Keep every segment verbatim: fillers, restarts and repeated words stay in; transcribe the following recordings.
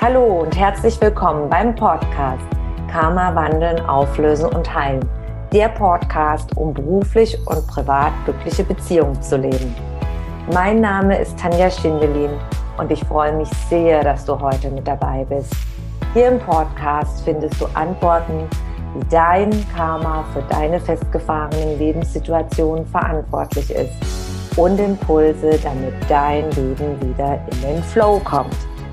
Hallo und herzlich willkommen beim Podcast Karma wandeln, auflösen und heilen. Der Podcast, um beruflich und privat glückliche Beziehungen zu leben. Mein Name ist Tanja Schindelin und ich freue mich sehr, dass du heute mit dabei bist. Hier im Podcast findest du Antworten, wie dein Karma für deine festgefahrenen Lebenssituationen verantwortlich ist und Impulse, damit dein Leben wieder in den Flow kommt.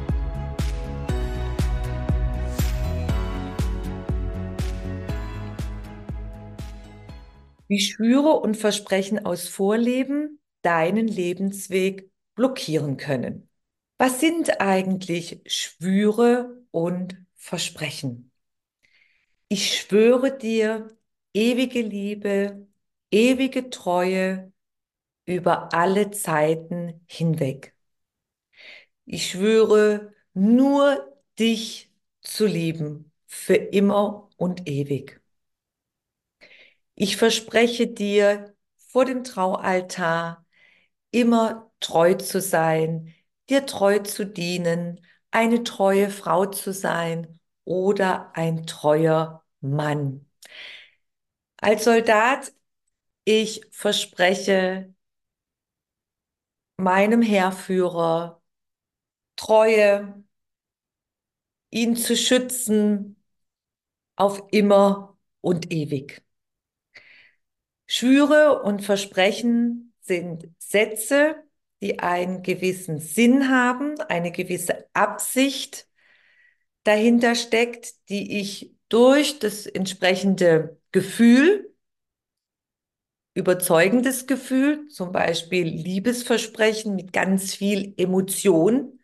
Wie Schwüre und Versprechen aus Vorleben deinen Lebensweg blockieren können. Was sind eigentlich Schwüre und Versprechen? Ich schwöre dir ewige Liebe, ewige Treue über alle Zeiten hinweg. Ich schwöre nur dich zu lieben, für immer und ewig. Ich verspreche dir vor dem Traualtar immer treu zu sein, dir treu zu dienen, eine treue Frau zu sein oder ein treuer Mann. Als Soldat, ich verspreche meinem Heerführer Treue, ihn zu schützen auf immer und ewig. Schwüre und Versprechen sind Sätze, die einen gewissen Sinn haben, eine gewisse Absicht dahinter steckt, die ich durch das entsprechende Gefühl, überzeugendes Gefühl, zum Beispiel Liebesversprechen mit ganz viel Emotion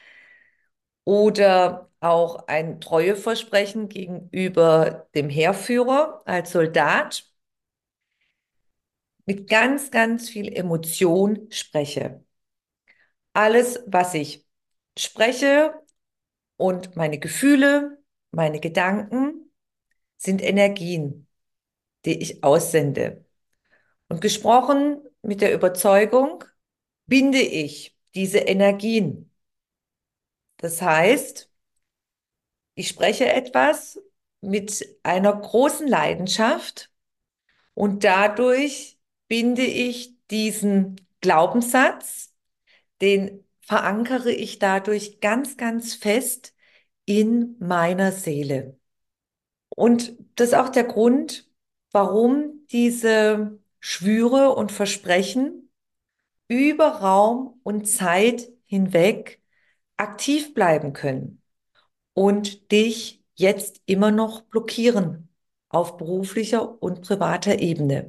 oder auch ein Treueversprechen gegenüber dem Heerführer als Soldat, mit ganz, ganz viel Emotion spreche. Alles, was ich spreche und meine Gefühle, meine Gedanken sind Energien, die ich aussende. Und gesprochen mit der Überzeugung binde ich diese Energien. Das heißt, ich spreche etwas mit einer großen Leidenschaft und dadurch binde ich diesen Glaubenssatz, den verankere ich dadurch ganz, ganz fest in meiner Seele. Und das ist auch der Grund, warum diese Schwüre und Versprechen über Raum und Zeit hinweg aktiv bleiben können und dich jetzt immer noch blockieren auf beruflicher und privater Ebene.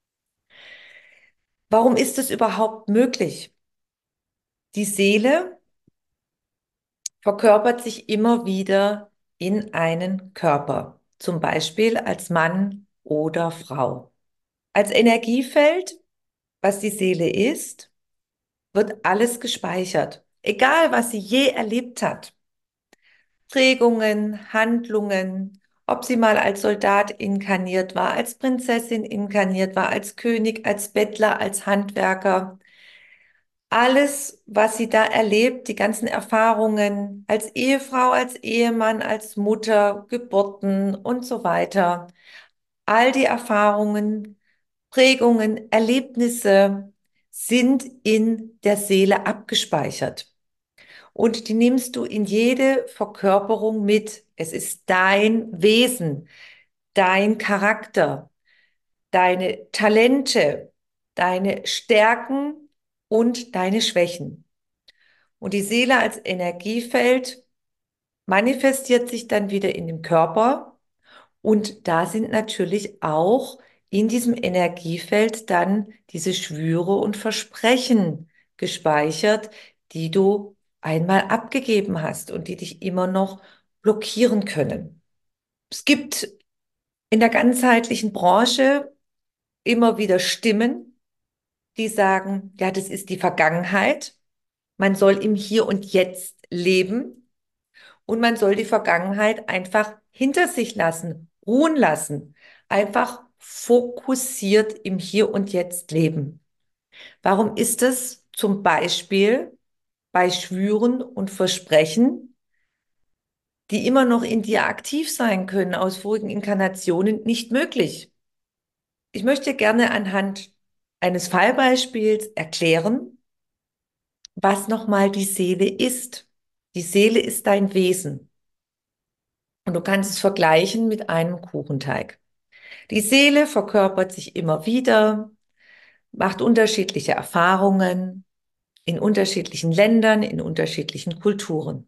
Warum ist es überhaupt möglich? Die Seele verkörpert sich immer wieder in einen Körper, zum Beispiel als Mann oder Frau. Als Energiefeld, was die Seele ist, wird alles gespeichert, egal was sie je erlebt hat. Prägungen, Handlungen, ob sie mal als Soldat inkarniert war, als Prinzessin inkarniert war, als König, als Bettler, als Handwerker. Alles, was sie da erlebt, die ganzen Erfahrungen als Ehefrau, als Ehemann, als Mutter, Geburten und so weiter. All die Erfahrungen, Prägungen, Erlebnisse sind in der Seele abgespeichert. Und die nimmst du in jede Verkörperung mit. Es ist dein Wesen, dein Charakter, deine Talente, deine Stärken und deine Schwächen. Und die Seele als Energiefeld manifestiert sich dann wieder in dem Körper. Und da sind natürlich auch in diesem Energiefeld dann diese Schwüre und Versprechen gespeichert, die du einmal abgegeben hast und die dich immer noch blockieren können. Es gibt in der ganzheitlichen Branche immer wieder Stimmen, die sagen, ja, das ist die Vergangenheit. Man soll im Hier und Jetzt leben und man soll die Vergangenheit einfach hinter sich lassen, ruhen lassen, einfach fokussiert im Hier und Jetzt leben. Warum ist es zum Beispiel bei Schwüren und Versprechen die immer noch in dir aktiv sein können aus vorigen Inkarnationen, nicht möglich. Ich möchte gerne anhand eines Fallbeispiels erklären, was nochmal die Seele ist. Die Seele ist dein Wesen. Und du kannst es vergleichen mit einem Kuchenteig. Die Seele verkörpert sich immer wieder, macht unterschiedliche Erfahrungen in unterschiedlichen Ländern, in unterschiedlichen Kulturen.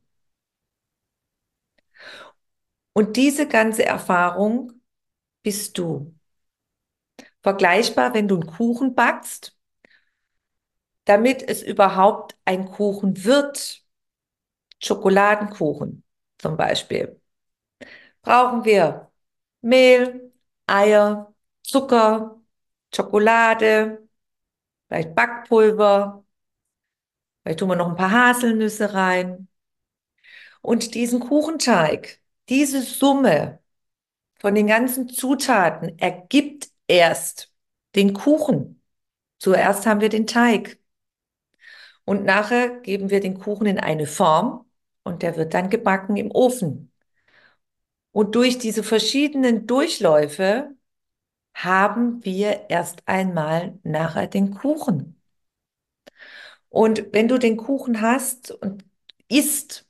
Und diese ganze Erfahrung bist du. Vergleichbar, wenn du einen Kuchen backst, damit es überhaupt ein Kuchen wird, Schokoladenkuchen zum Beispiel, brauchen wir Mehl, Eier, Zucker, Schokolade, vielleicht Backpulver, vielleicht tun wir noch ein paar Haselnüsse rein. Und diesen Kuchenteig, diese Summe von den ganzen Zutaten ergibt erst den Kuchen. Zuerst haben wir den Teig und nachher geben wir den Kuchen in eine Form und der wird dann gebacken im Ofen. Und durch diese verschiedenen Durchläufe haben wir erst einmal nachher den Kuchen. Und wenn du den Kuchen hast und isst,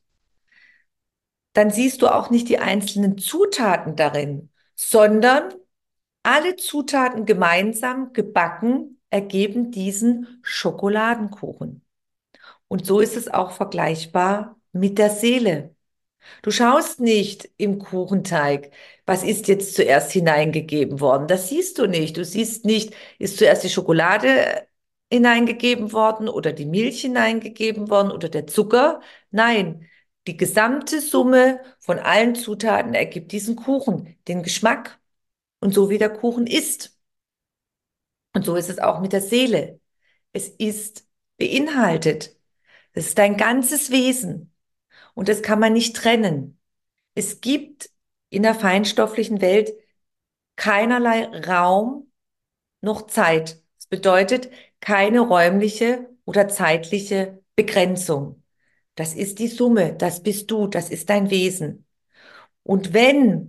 dann siehst du auch nicht die einzelnen Zutaten darin, sondern alle Zutaten gemeinsam gebacken ergeben diesen Schokoladenkuchen. Und so ist es auch vergleichbar mit der Seele. Du schaust nicht im Kuchenteig, was ist jetzt zuerst hineingegeben worden. Das siehst du nicht. Du siehst nicht, ist zuerst die Schokolade hineingegeben worden oder die Milch hineingegeben worden oder der Zucker. Nein, die gesamte Summe von allen Zutaten ergibt diesen Kuchen, den Geschmack und so wie der Kuchen ist. Und so ist es auch mit der Seele. Es ist beinhaltet. Es ist dein ganzes Wesen und das kann man nicht trennen. Es gibt in der feinstofflichen Welt keinerlei Raum noch Zeit. Das bedeutet keine räumliche oder zeitliche Begrenzung. Das ist die Summe, das bist du, das ist dein Wesen. Und wenn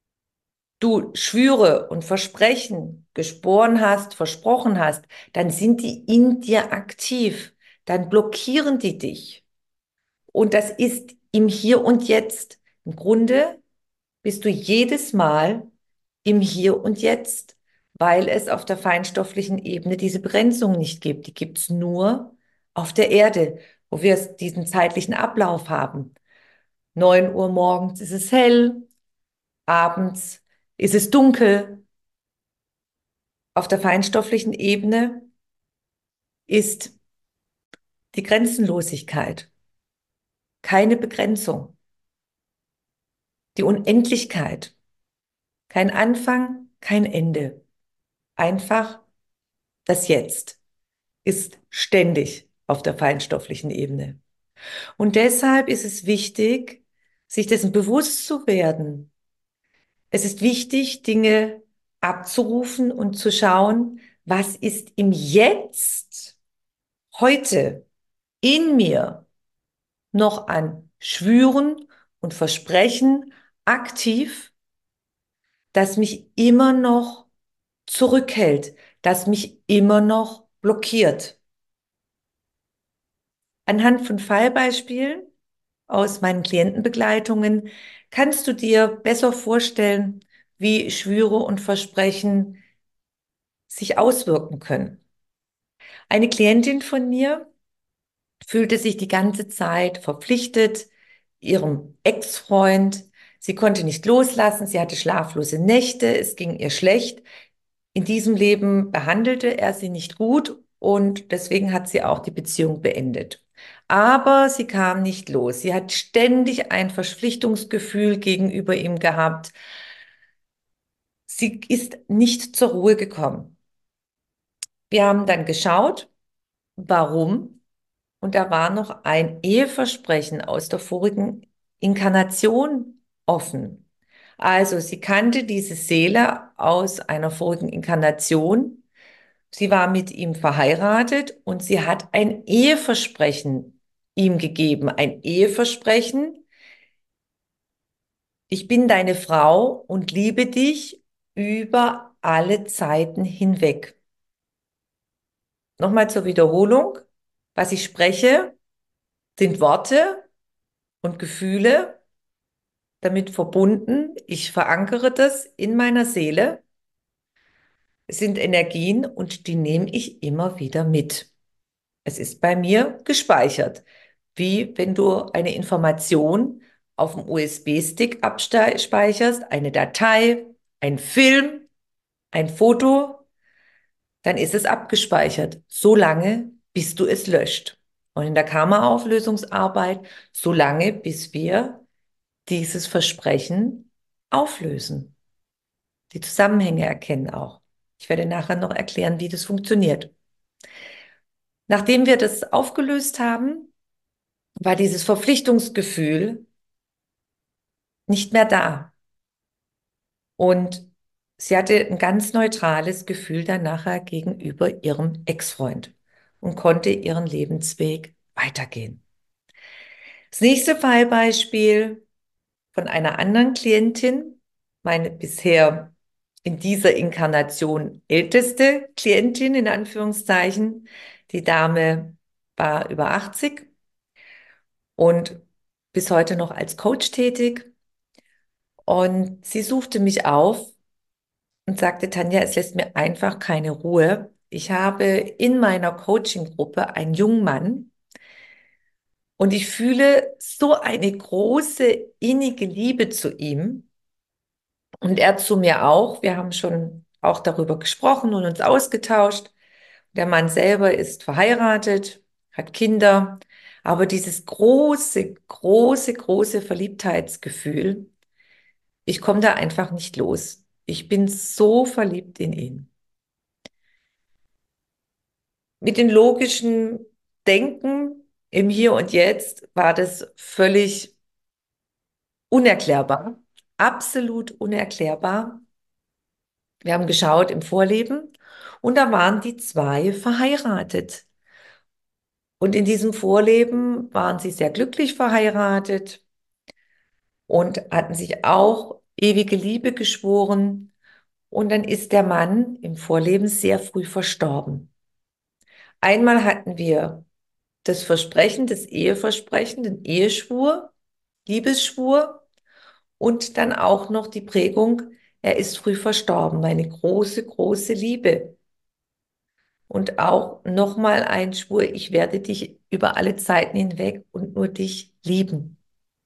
du Schwüre und Versprechen geschworen hast, versprochen hast, dann sind die in dir aktiv, dann blockieren die dich. Und das ist im Hier und Jetzt. Im Grunde bist du jedes Mal im Hier und Jetzt, weil es auf der feinstofflichen Ebene diese Begrenzung nicht gibt. Die gibt es nur auf der Erde, wo wir diesen zeitlichen Ablauf haben. Neun Uhr morgens ist es hell, abends ist es dunkel. Auf der feinstofflichen Ebene ist die Grenzenlosigkeit, keine Begrenzung, die Unendlichkeit, kein Anfang, kein Ende. Einfach das Jetzt ist ständig auf der feinstofflichen Ebene. Und deshalb ist es wichtig, sich dessen bewusst zu werden. Es ist wichtig, Dinge abzurufen und zu schauen, was ist im Jetzt, heute, in mir noch an Schwüren und Versprechen aktiv, das mich immer noch zurückhält, das mich immer noch blockiert. Anhand von Fallbeispielen aus meinen Klientenbegleitungen kannst du dir besser vorstellen, wie Schwüre und Versprechen sich auswirken können. Eine Klientin von mir fühlte sich die ganze Zeit verpflichtet, ihrem Ex-Freund. Sie konnte nicht loslassen, sie hatte schlaflose Nächte, es ging ihr schlecht. In diesem Leben behandelte er sie nicht gut und deswegen hat sie auch die Beziehung beendet. Aber sie kam nicht los. Sie hat ständig ein Verpflichtungsgefühl gegenüber ihm gehabt. Sie ist nicht zur Ruhe gekommen. Wir haben dann geschaut, warum. Und da war noch ein Eheversprechen aus der vorigen Inkarnation offen. Also sie kannte diese Seele aus einer vorigen Inkarnation. Sie war mit ihm verheiratet und sie hat ein Eheversprechen ihm gegeben. Ein Eheversprechen, Ich bin deine Frau und liebe dich über alle Zeiten hinweg. Nochmal zur Wiederholung. Was ich spreche, sind Worte und Gefühle damit verbunden. Ich verankere das in meiner Seele. Es sind Energien und die nehme ich immer wieder mit. Es ist bei mir gespeichert, wie wenn du eine Information auf dem U S B-Stick abspeicherst, eine Datei, ein Film, ein Foto, dann ist es abgespeichert, so lange, bis du es löscht. Und in der Karma-Auflösungsarbeit, so lange, bis wir dieses Versprechen auflösen, die Zusammenhänge erkennen auch. Ich werde nachher noch erklären, wie das funktioniert. Nachdem wir das aufgelöst haben, war dieses Verpflichtungsgefühl nicht mehr da. Und sie hatte ein ganz neutrales Gefühl dann nachher gegenüber ihrem Ex-Freund und konnte ihren Lebensweg weitergehen. Das nächste Fallbeispiel von einer anderen Klientin, meine bisher in dieser Inkarnation älteste Klientin in Anführungszeichen. Die Dame war über achtzig und bis heute noch als Coach tätig. Und sie suchte mich auf und sagte, Tanja, es lässt mir einfach keine Ruhe. Ich habe in meiner Coaching-Gruppe einen jungen Mann und ich fühle so eine große innige Liebe zu ihm und er zu mir auch. Wir haben schon auch darüber gesprochen und uns ausgetauscht. Der Mann selber ist verheiratet, hat Kinder, aber dieses große, große, große Verliebtheitsgefühl, ich komme da einfach nicht los. Ich bin so verliebt in ihn. Mit dem logischen Denken im Hier und Jetzt war das völlig unerklärbar, absolut unerklärbar. Wir haben geschaut im Vorleben und da waren die zwei verheiratet. Und in diesem Vorleben waren sie sehr glücklich verheiratet und hatten sich auch ewige Liebe geschworen. Und dann ist der Mann im Vorleben sehr früh verstorben. Einmal hatten wir das Versprechen, das Eheversprechen, den Eheschwur, Liebesschwur und dann auch noch die Prägung, er ist früh verstorben, meine große, große Liebe. Und auch nochmal ein Schwur, ich werde dich über alle Zeiten hinweg und nur dich lieben.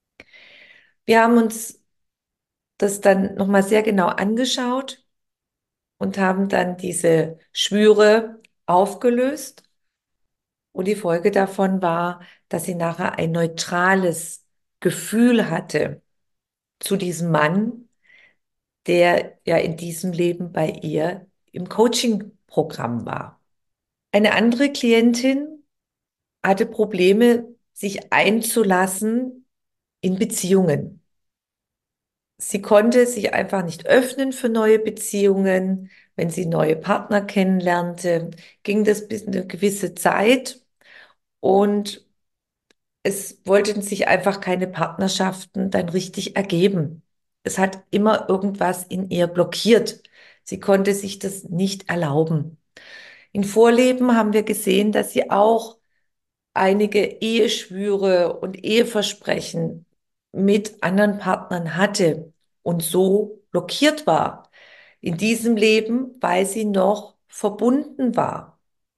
Wir haben uns das dann nochmal sehr genau angeschaut und haben dann diese Schwüre aufgelöst. Und die Folge davon war, dass sie nachher ein neutrales Gefühl hatte zu diesem Mann, der ja in diesem Leben bei ihr im Coaching-Programm war. Eine andere Klientin hatte Probleme, sich einzulassen in Beziehungen. Sie konnte sich einfach nicht öffnen für neue Beziehungen. Wenn sie neue Partner kennenlernte, ging das bis eine gewisse Zeit und es wollten sich einfach keine Partnerschaften dann richtig ergeben. Es hat immer irgendwas in ihr blockiert. Sie konnte sich das nicht erlauben. In Vorleben haben wir gesehen, dass sie auch einige Eheschwüre und Eheversprechen mit anderen Partnern hatte und so blockiert war. In diesem Leben, weil sie noch verbunden war.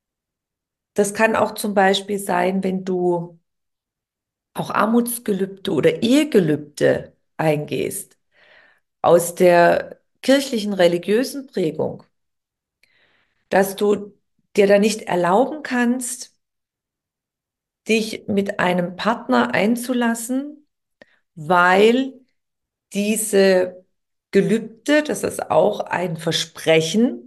Das kann auch zum Beispiel sein, wenn du auch Armutsgelübde oder Ehegelübde eingehst, aus der kirchlichen religiösen Prägung, dass du dir da nicht erlauben kannst, dich mit einem Partner einzulassen, weil diese Gelübde, das ist auch ein Versprechen,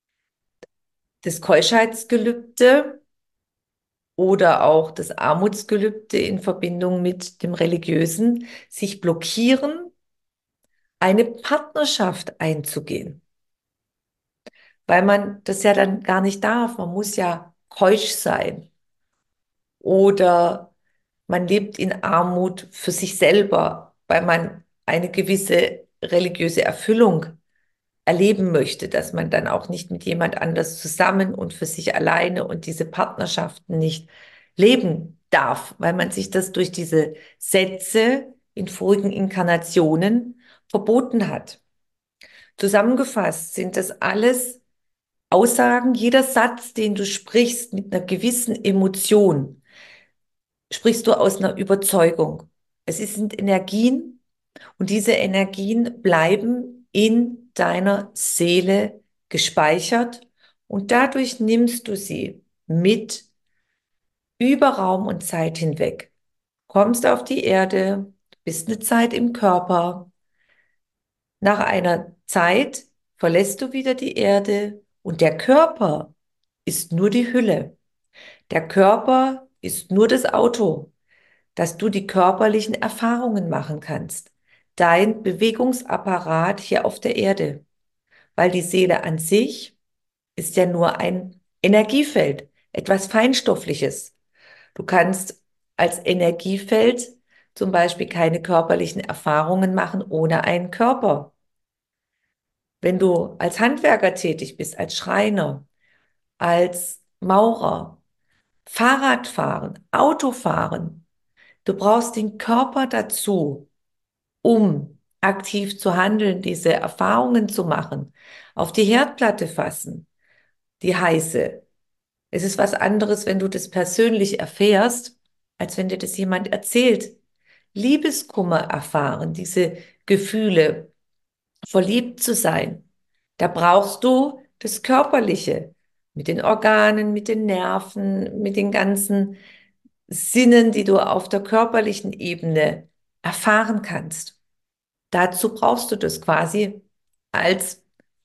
das Keuschheitsgelübde oder auch das Armutsgelübde in Verbindung mit dem Religiösen, sich blockieren, eine Partnerschaft einzugehen, weil man das ja dann gar nicht darf. Man muss ja keusch sein oder man lebt in Armut für sich selber, weil man eine gewisse religiöse Erfüllung erleben möchte, dass man dann auch nicht mit jemand anders zusammen und für sich alleine und diese Partnerschaften nicht leben darf, weil man sich das durch diese Sätze in vorigen Inkarnationen verboten hat. Zusammengefasst sind das alles Aussagen, jeder Satz, den du sprichst mit einer gewissen Emotion, sprichst du aus einer Überzeugung. Es sind Energien und diese Energien bleiben in deiner Seele gespeichert und dadurch nimmst du sie mit über Raum und Zeit hinweg. Kommst auf die Erde, bist eine Zeit im Körper. Nach einer Zeit verlässt du wieder die Erde und der Körper ist nur die Hülle. Der Körper ist nur das Auto, dass du die körperlichen Erfahrungen machen kannst. Dein Bewegungsapparat hier auf der Erde. Weil die Seele an sich ist ja nur ein Energiefeld, etwas Feinstoffliches. Du kannst als Energiefeld zum Beispiel keine körperlichen Erfahrungen machen ohne einen Körper. Wenn du als Handwerker tätig bist, als Schreiner, als Maurer, Fahrradfahren, Autofahren, du brauchst den Körper dazu, um aktiv zu handeln, diese Erfahrungen zu machen, auf die Herdplatte fassen, die heiße. Es ist was anderes, wenn du das persönlich erfährst, als wenn dir das jemand erzählt. Liebeskummer erfahren, diese Gefühle, verliebt zu sein. Da brauchst du das Körperliche mit den Organen, mit den Nerven, mit den ganzen Sinnen, die du auf der körperlichen Ebene erfahren kannst. Dazu brauchst du das quasi als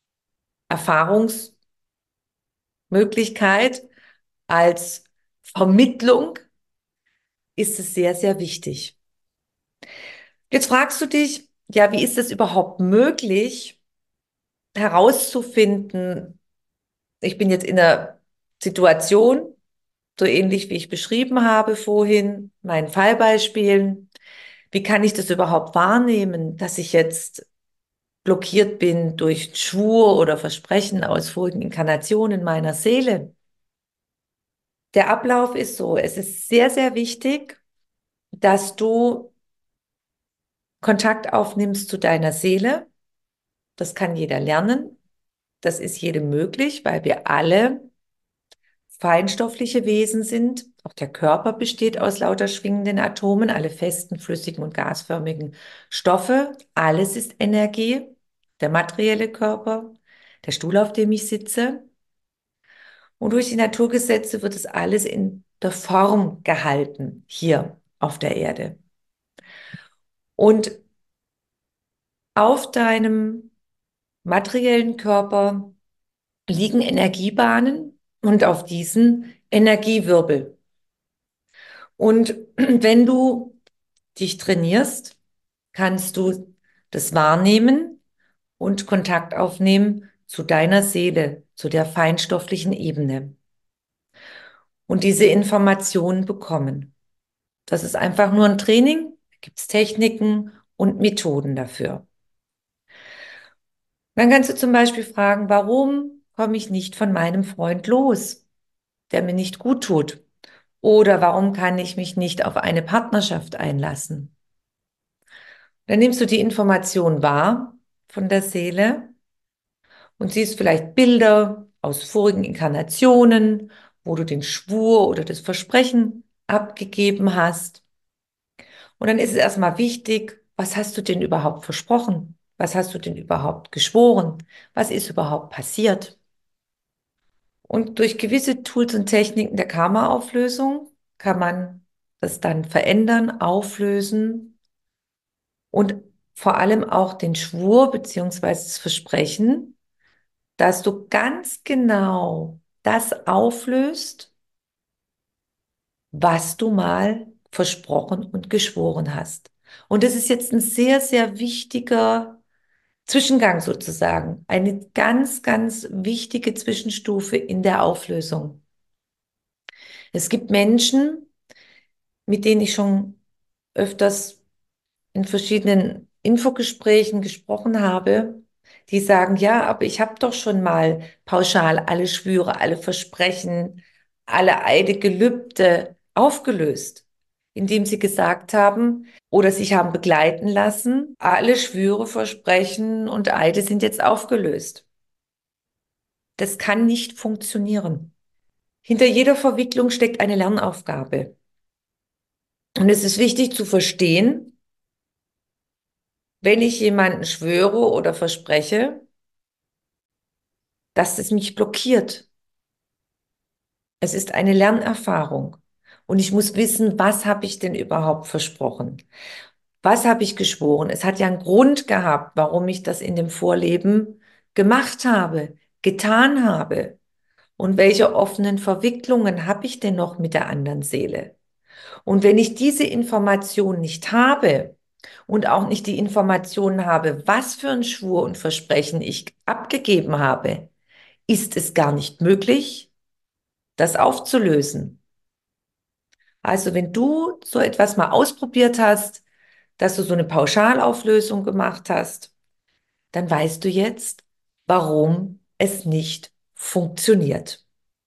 Erfahrungsmöglichkeit, als Vermittlung ist es sehr, sehr wichtig. Jetzt fragst du dich, ja, wie ist es überhaupt möglich, herauszufinden, ich bin jetzt in einer Situation, so ähnlich wie ich beschrieben habe vorhin, meinen Fallbeispielen. Wie kann ich das überhaupt wahrnehmen, dass ich jetzt blockiert bin durch Schwur oder Versprechen aus vorigen Inkarnationen meiner Seele? Der Ablauf ist so, es ist sehr, sehr wichtig, dass du Kontakt aufnimmst zu deiner Seele. Das kann jeder lernen. Das ist jedem möglich, weil wir alle feinstoffliche Wesen sind. Auch der Körper besteht aus lauter schwingenden Atomen, alle festen, flüssigen und gasförmigen Stoffe. Alles ist Energie, der materielle Körper, der Stuhl, auf dem ich sitze. Und durch die Naturgesetze wird es alles in der Form gehalten, hier auf der Erde. Und auf deinem materiellen Körper liegen Energiebahnen und auf diesen Energiewirbel. Und wenn du dich trainierst, kannst du das wahrnehmen und Kontakt aufnehmen zu deiner Seele, zu der feinstofflichen Ebene und diese Informationen bekommen. Das ist einfach nur ein Training, da gibt es Techniken und Methoden dafür. Dann kannst du zum Beispiel fragen, warum komme ich nicht von meinem Freund los, der mir nicht gut tut? Oder warum kann ich mich nicht auf eine Partnerschaft einlassen? Dann nimmst du die Information wahr von der Seele und siehst vielleicht Bilder aus vorigen Inkarnationen, wo du den Schwur oder das Versprechen abgegeben hast. Und dann ist es erstmal wichtig, was hast du denn überhaupt versprochen? Was hast du denn überhaupt geschworen? Was ist überhaupt passiert? Und durch gewisse Tools und Techniken der Karma-Auflösung kann man das dann verändern, auflösen und vor allem auch den Schwur beziehungsweise das Versprechen, dass du ganz genau das auflöst, was du mal versprochen und geschworen hast. Und das ist jetzt ein sehr, sehr wichtiger Zwischengang sozusagen, eine ganz, ganz wichtige Zwischenstufe in der Auflösung. Es gibt Menschen, mit denen ich schon öfters in verschiedenen Infogesprächen gesprochen habe, die sagen, ja, aber ich habe doch schon mal pauschal alle Schwüre, alle Versprechen, alle Eide, Gelübde aufgelöst, indem sie gesagt haben oder sich haben begleiten lassen, alle Schwüre, Versprechen und Eide sind jetzt aufgelöst. Das kann nicht funktionieren. Hinter jeder Verwicklung steckt eine Lernaufgabe. Und es ist wichtig zu verstehen, wenn ich jemanden schwöre oder verspreche, dass es mich blockiert. Es ist eine Lernerfahrung. Und ich muss wissen, was habe ich denn überhaupt versprochen? Was habe ich geschworen? Es hat ja einen Grund gehabt, warum ich das in dem Vorleben gemacht habe, getan habe. Und welche offenen Verwicklungen habe ich denn noch mit der anderen Seele? Und wenn ich diese Information nicht habe und auch nicht die Information habe, was für ein Schwur und Versprechen ich abgegeben habe, ist es gar nicht möglich, das aufzulösen. Also wenn du so etwas mal ausprobiert hast, dass du so eine Pauschalauflösung gemacht hast, dann weißt du jetzt, warum es nicht funktioniert.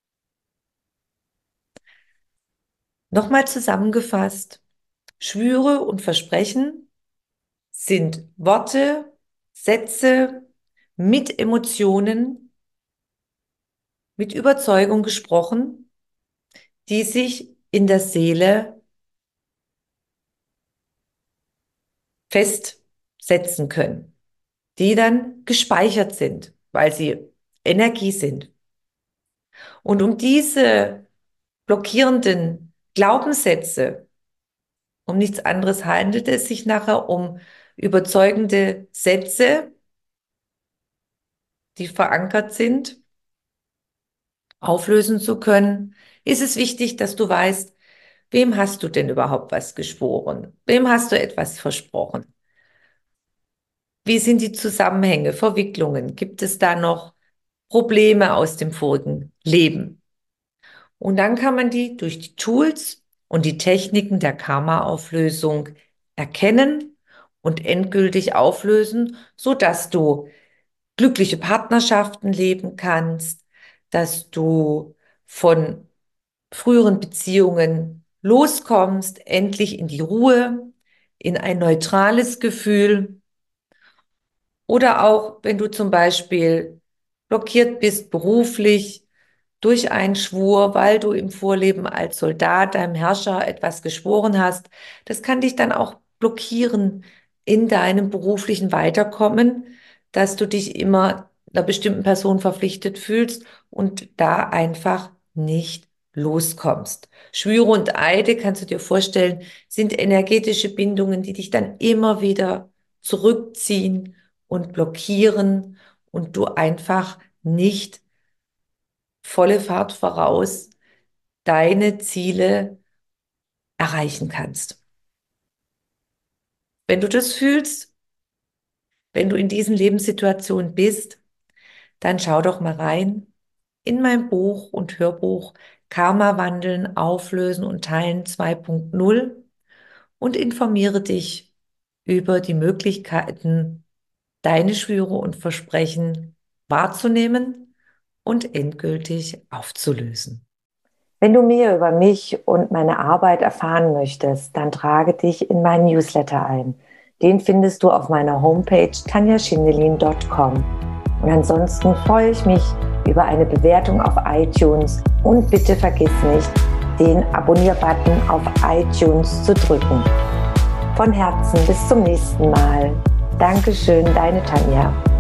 Nochmal zusammengefasst, Schwüre und Versprechen sind Worte, Sätze mit Emotionen, mit Überzeugung gesprochen, die sich in der Seele festsetzen können, die dann gespeichert sind, weil sie Energie sind. Und um diese blockierenden Glaubenssätze, um nichts anderes handelt es sich nachher um überzeugende Sätze, die verankert sind, auflösen zu können, ist es wichtig, dass du weißt, wem hast du denn überhaupt was geschworen? Wem hast du etwas versprochen? Wie sind die Zusammenhänge, Verwicklungen? Gibt es da noch Probleme aus dem vorigen Leben? Und dann kann man die durch die Tools und die Techniken der Karma-Auflösung erkennen und endgültig auflösen, sodass du glückliche Partnerschaften leben kannst, dass du von früheren Beziehungen loskommst, endlich in die Ruhe, in ein neutrales Gefühl. Oder auch, wenn du zum Beispiel blockiert bist beruflich durch einen Schwur, weil du im Vorleben als Soldat deinem Herrscher etwas geschworen hast, das kann dich dann auch blockieren in deinem beruflichen Weiterkommen, dass du dich immer einer bestimmten Person verpflichtet fühlst und da einfach nicht loskommst. Schwüre und Eide, kannst du dir vorstellen, sind energetische Bindungen, die dich dann immer wieder zurückziehen und blockieren und du einfach nicht volle Fahrt voraus deine Ziele erreichen kannst. Wenn du das fühlst, wenn du in diesen Lebenssituationen bist, dann schau doch mal rein in mein Buch und Hörbuch Karma wandeln, auflösen und teilen zwei Punkt null und informiere dich über die Möglichkeiten, deine Schwüre und Versprechen wahrzunehmen und endgültig aufzulösen. Wenn du mehr über mich und meine Arbeit erfahren möchtest, dann trage dich in meinen Newsletter ein. Den findest du auf meiner Homepage tanja schindelin punkt com. Und ansonsten freue ich mich über eine Bewertung auf iTunes und bitte vergiss nicht, den Abonnier-Button auf iTunes zu drücken. Von Herzen bis zum nächsten Mal. Dankeschön, deine Tanja.